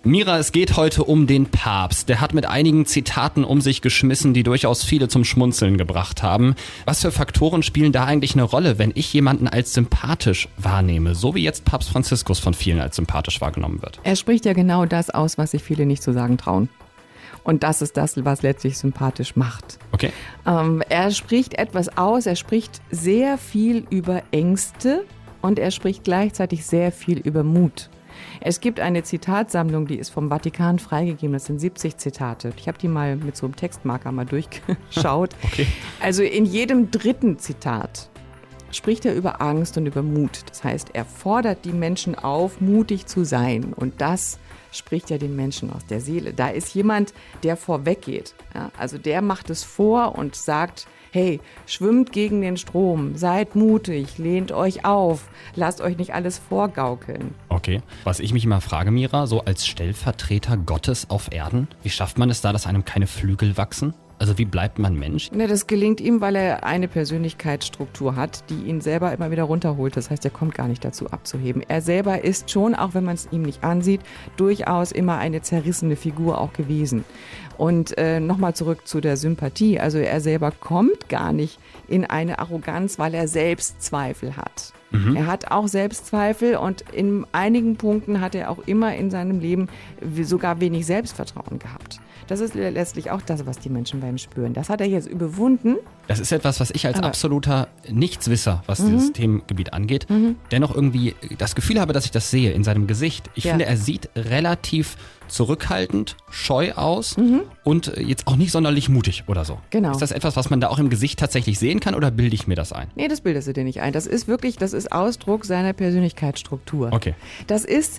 Mira, es geht heute um den Papst. Der hat mit einigen Zitaten um sich geschmissen, die durchaus viele zum Schmunzeln gebracht haben. Was für Faktoren spielen da eigentlich eine Rolle, wenn ich jemanden als sympathisch wahrnehme, so wie jetzt Papst Franziskus von vielen als sympathisch wahrgenommen wird? Er spricht ja genau das aus, was sich viele nicht zu sagen trauen. Und das ist das, was letztlich sympathisch macht. Okay. Er spricht etwas aus, er spricht sehr viel über Ängste und er spricht gleichzeitig sehr viel über Mut. Es gibt eine Zitatsammlung, die ist vom Vatikan freigegeben. Das sind 70 Zitate. Ich habe die mal mit so einem Textmarker mal durchgeschaut. Okay. Also in jedem dritten Zitat spricht er über Angst und über Mut. Das heißt, er fordert die Menschen auf, mutig zu sein. Und das spricht ja den Menschen aus der Seele. Da ist jemand, der vorweggeht. Ja, also der macht es vor und sagt, hey, schwimmt gegen den Strom, seid mutig, lehnt euch auf, lasst euch nicht alles vorgaukeln. Okay. Was ich mich immer frage, Mira, so als Stellvertreter Gottes auf Erden, wie schafft man es da, dass einem keine Flügel wachsen? Also wie bleibt man Mensch? Ne, das gelingt ihm, weil er eine Persönlichkeitsstruktur hat, die ihn selber immer wieder runterholt. Das heißt, er kommt gar nicht dazu abzuheben. Er selber ist schon, auch wenn man es ihm nicht ansieht, durchaus immer eine zerrissene Figur auch gewesen. Und nochmal zurück zu der Sympathie. Also er selber kommt gar nicht in eine Arroganz, weil er Selbstzweifel hat. Er hat auch Selbstzweifel und in einigen Punkten hat er auch immer in seinem Leben sogar wenig Selbstvertrauen gehabt. Das ist letztlich auch das, was die Menschen bei ihm spüren. Das hat er jetzt überwunden. Das ist etwas, was ich als absoluter Nichtswisser, was dieses Themengebiet angeht, dennoch irgendwie das Gefühl habe, dass ich das sehe in seinem Gesicht. Ich finde, er sieht relativ zurückhaltend, scheu aus und jetzt auch nicht sonderlich mutig oder so. Genau. Ist das etwas, was man da auch im Gesicht tatsächlich sehen kann oder bilde ich mir das ein? Nee, das bildest du dir nicht ein. Das ist wirklich, das ist Ausdruck seiner Persönlichkeitsstruktur. Okay. Das ist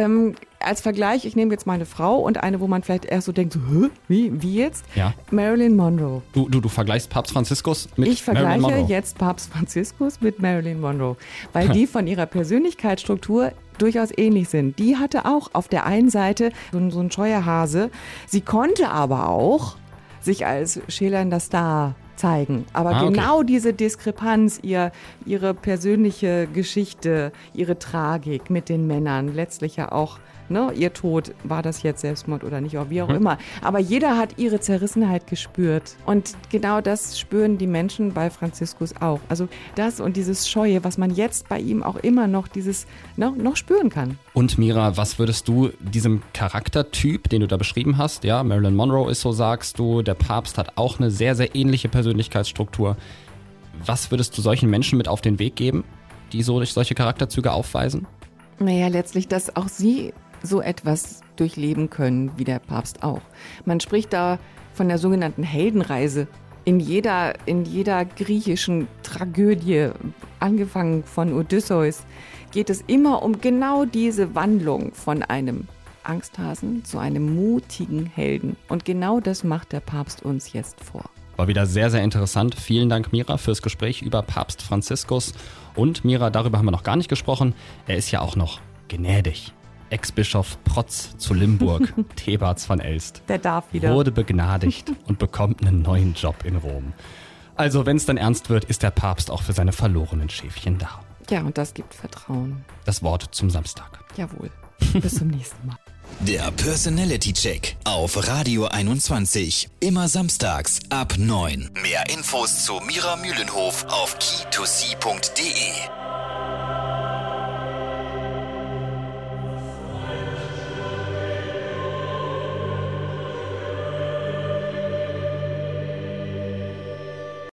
als Vergleich, ich nehme jetzt mal eine Frau und eine, wo man vielleicht erst so denkt, so, wie jetzt? Ja. Marilyn Monroe. Du vergleichst Papst Franziskus mit Ich Marilyn vergleiche Monroe. jetzt Papst Franziskus mit Marilyn Monroe, weil die von ihrer Persönlichkeitsstruktur durchaus ähnlich sind. Die hatte auch auf der einen Seite so ein Scheuerhase. Sie konnte aber auch sich als schillernder Star zeigen. Aber genau diese Diskrepanz, ihre persönliche Geschichte, ihre Tragik mit den Männern, letztlich ja auch, ne, ihr Tod, war das jetzt Selbstmord oder nicht, auch wie auch immer. Aber jeder hat ihre Zerrissenheit gespürt. Und genau das spüren die Menschen bei Franziskus auch. Also das und dieses Scheue, was man jetzt bei ihm auch immer noch noch spüren kann. Und Mira, was würdest du diesem Charaktertyp, den du da beschrieben hast, ja, Marilyn Monroe ist so, sagst du, der Papst hat auch eine sehr, sehr ähnliche Persönlichkeitsstruktur. Was würdest du solchen Menschen mit auf den Weg geben, die solche Charakterzüge aufweisen? Naja, letztlich, dass auch sie so etwas durchleben können, wie der Papst auch. Man spricht da von der sogenannten Heldenreise. In jeder griechischen Tragödie, angefangen von Odysseus, geht es immer um genau diese Wandlung von einem Angsthasen zu einem mutigen Helden. Und genau das macht der Papst uns jetzt vor. War wieder sehr, sehr interessant. Vielen Dank, Mira, fürs Gespräch über Papst Franziskus. Und Mira, darüber haben wir noch gar nicht gesprochen. Er ist ja auch noch gnädig. Ex-Bischof Protz zu Limburg, Thebarts von Elst. Der darf wieder. Wurde begnadigt und bekommt einen neuen Job in Rom. Also, wenn es dann ernst wird, ist der Papst auch für seine verlorenen Schäfchen da. Ja, und das gibt Vertrauen. Das Wort zum Samstag. Jawohl. Bis zum nächsten Mal. Der Personality Check auf Radio 21. Immer samstags ab 9. Mehr Infos zu Mira Mühlenhof auf key2c.de.